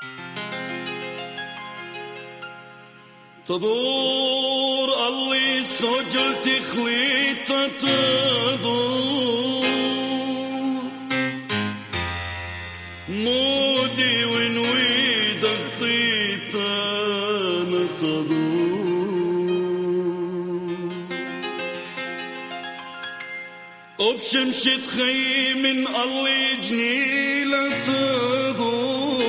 تدور اللي سجلت خليطة تدور مودي ونويد خطيطة تدور وبشمشة خي من اللي جنيلة تدور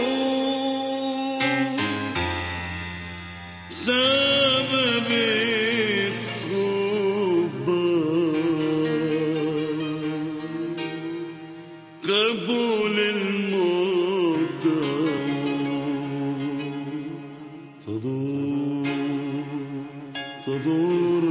سببت حبك قبول الموت تدور تدور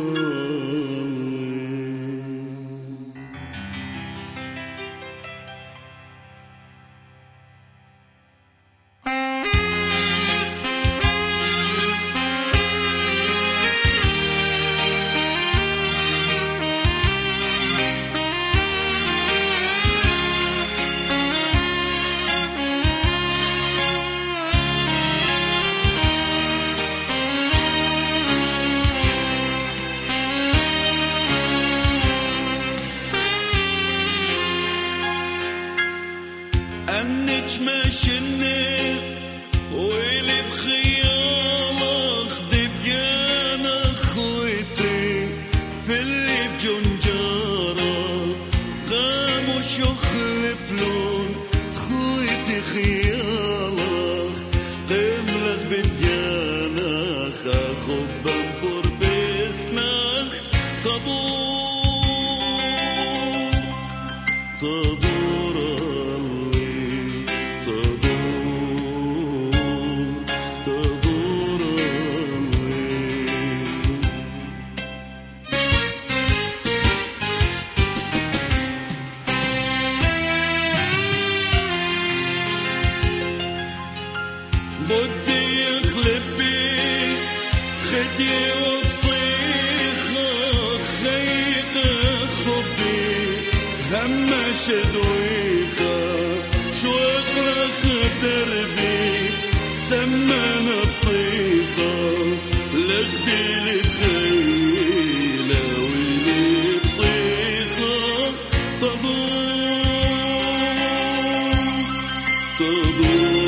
ماشني ويلي بخيالك دبيان اخوتي في اللي بجنجارة غام وشخل بلون خويتي خيالك قملك بديانك اخب بنبر باسمك تدور تدور بدي يخلب بي خدي وبصيخة خيق خبي هما شدويخة شو اقرخ دربي سمانا بصيخة لغدي لبخيلة ويلي بصيخة تدور تدور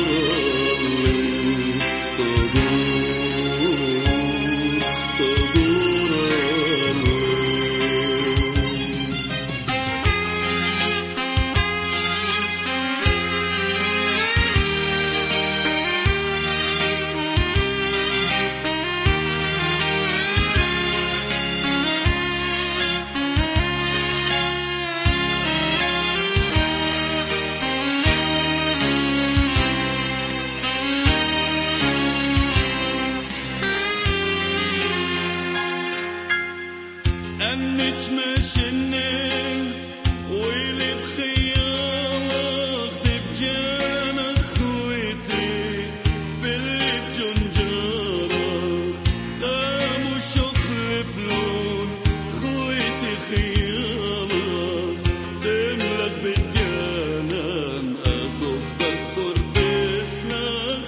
أنك ماشني ويلي بخيالك دبجان اخوتي باللي بجنجارك قام وشخل بلون خويتي خيالك تملك بديانان اخب بخبر باسمك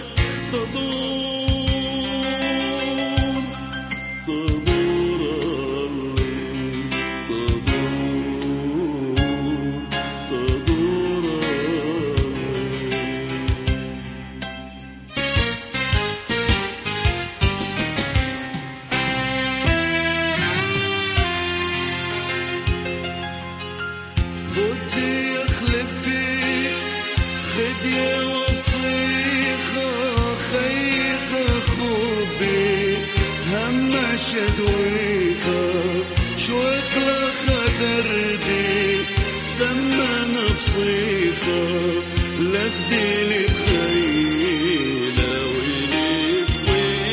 تدور تدور بدي يخلب بي خدي وبصيخة خيق خبي هما شدويخة شو اقلخ دربي سمانا بصيخة لغدي لي بخيلة ويلي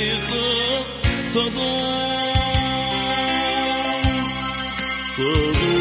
بصيخة تدور تدور